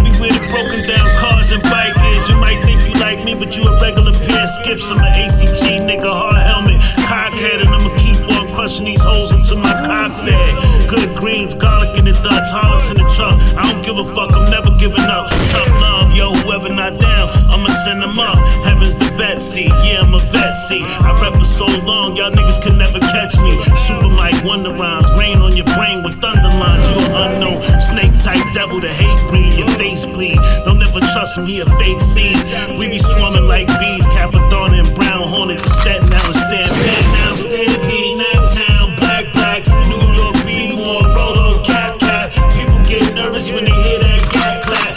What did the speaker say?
be with the broken down cars and bikers. You might think you like me, but you a regular pair of skips. I'm an ACG nigga, hard helmet, cockhead, and I'ma keep on crushing these hoes into my cockpit. Good greens, garlic in the Dutch, Harlots in the trunk. I don't give a fuck, I'm never giving up. Tough love, yo, whoever not down, I'ma send them up. Heaven's the Betsy, yeah, I'm a vet, see. I rap for so long, y'all niggas could never catch me. Super Mike, Wonder Rhymes, rain on your brain with thunder lines. You an unknown snake type devil, the hate breed, your face bleed. Don't ever trust him, he a fake seed. We be swarming like bees, capital